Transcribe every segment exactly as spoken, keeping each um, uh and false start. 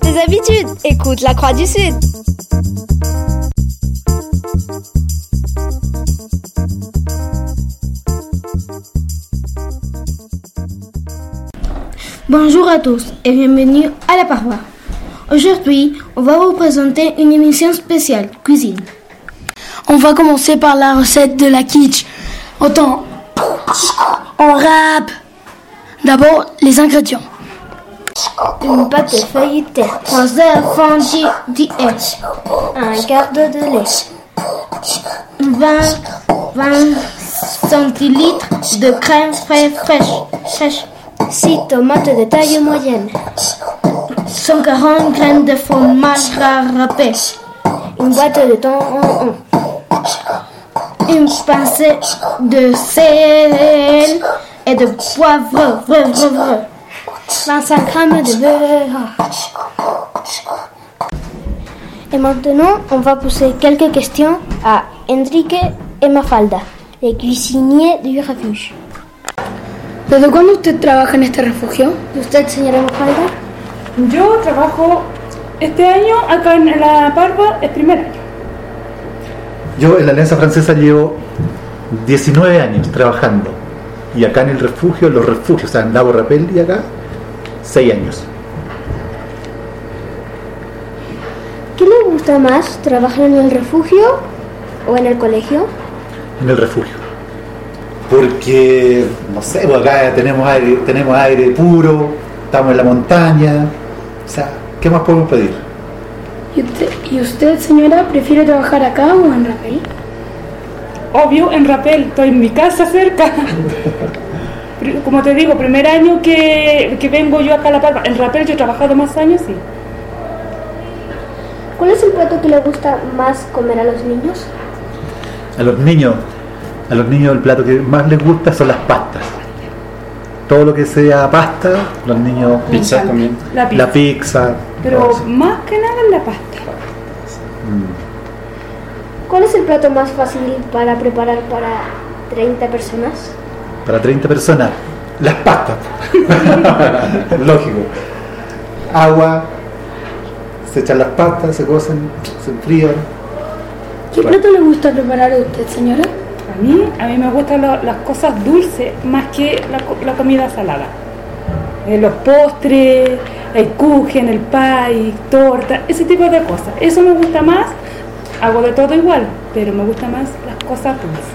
tes habitudes, écoute la Croix du Sud. Bonjour à tous et bienvenue à la paroi. Aujourd'hui, on va vous présenter une émission spéciale, cuisine. On va commencer par la recette de la quiche. Autant, on rap. D'abord, les ingrédients. Une pâte feuilletée, trois œufs fondus d'hier, un quart de lait, vingt, vingt centilitres de crème fraîche, fraîche, six tomates de taille moyenne, cent quarante grammes de fromage râpé, une boîte de thon en un, une pincée de sel et de poivre, vingt-cinq grammes de beurre. Et maintenant, on va poser quelques questions à Enrique et Mafalda, les cuisiniers du refuge. ¿Desde cuándo usted trabaja en este refugio? ¿Y usted, señora Mafalda? Yo trabajo este año acá en la Parva, el primer año. Yo en la Alianza Francesa llevo diecinueve años trabajando. Y acá en el refugio, en los refugios, o sea, en Lago Rapel y acá, seis años. ¿Qué le gusta más, trabajar en el refugio o en el colegio? En el refugio. Porque, no sé, pues acá tenemos aire, tenemos aire puro, estamos en la montaña, o sea, ¿qué más podemos pedir? ¿Y usted, ¿y usted señora, prefiere trabajar acá o en Rapel? Obvio, en Rapel, estoy en mi casa cerca. Como te digo, primer año que, que vengo yo acá a La Parva. En Rapel yo he trabajado más años, sí. ¿Cuál es el plato que le gusta más comer a los niños? A los niños, a los niños el plato que más les gusta son las pastas. Todo lo que sea pasta, los niños... Pizza también. La pizza. La pizza. Pero más que nada la pasta. Mm. ¿Cuál es el plato más fácil para preparar para treinta personas? Para treinta personas, las pastas. Lógico. Agua, se echan las pastas, se cocen, se enfrían. ¿Qué Bueno. plato le gusta preparar a usted, señora? A mí, a mí me gustan lo, las cosas dulces más que la, la comida salada. Eh, los postres, el kuchen, el pie, torta, ese tipo de cosas. Eso me gusta más. Hago de todo igual, pero me gustan más las cosas dulces.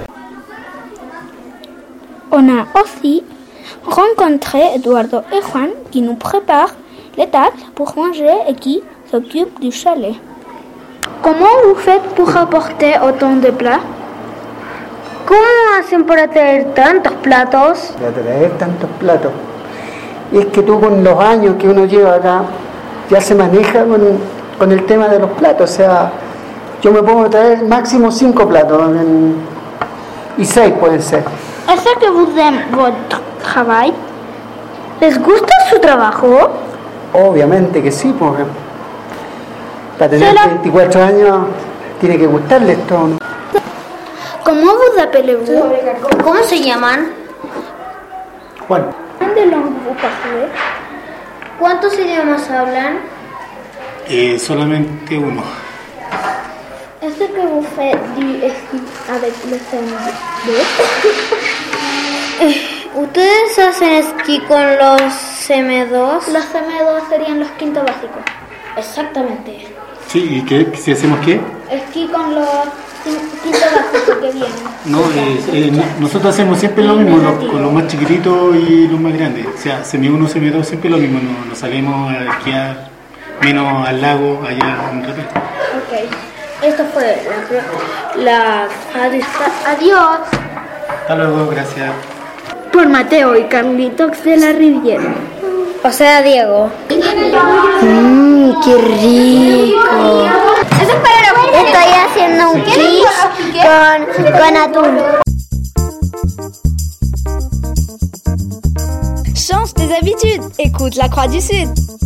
On a aussi rencontré Eduardo et Juan qui nous préparent les tables pour manger et qui s'occupent du chalet. ¿Cómo vous faites pour apporter autant de plats? ¿Cómo hacen para traer tantos platos? De traer tantos platos. Y es que tú con los años que uno lleva acá ya se maneja con, con el tema de los platos. O sea, yo me pongo a traer máximo cinco platos en, y seis pueden ser. ¿Est-ce que vous aimez votre travail? ¿Les gusta su trabajo? Obviamente que sí, porque para tener la... veinticuatro años tiene que gustarle esto, ¿no? ¿Cómo vous appelez-vous? ¿Cómo se llaman? Juan. ¿De langue vous parlez? ¿Cuántos idiomas hablan? Eh, solamente uno. ¿Est-ce que vous faites du ski avec le C M dos? ¿Ustedes hacen esquí con los C M dos? Los C M dos serían los quinto básicos. Exactamente. Sí, ¿y qué? ¿Si hacemos qué? Esquí con los quinto básicos que vienen. No, eh, eh, no, nosotros hacemos siempre lo mismo, lo, con los más chiquititos y los más grandes. O sea, C M uno, C M dos, siempre lo mismo. Nos no salimos a esquiar, menos al lago, allá en Rapel. Ok. Esto fue la, la adiós. Hasta luego, gracias. Por Mateo y Carlitos de la Riviera. O sea, Diego. Mmm, qué rico. Eso es para los... Estoy haciendo un quiche con, con atún. Change tes habitudes, écoute la Croix du Sud.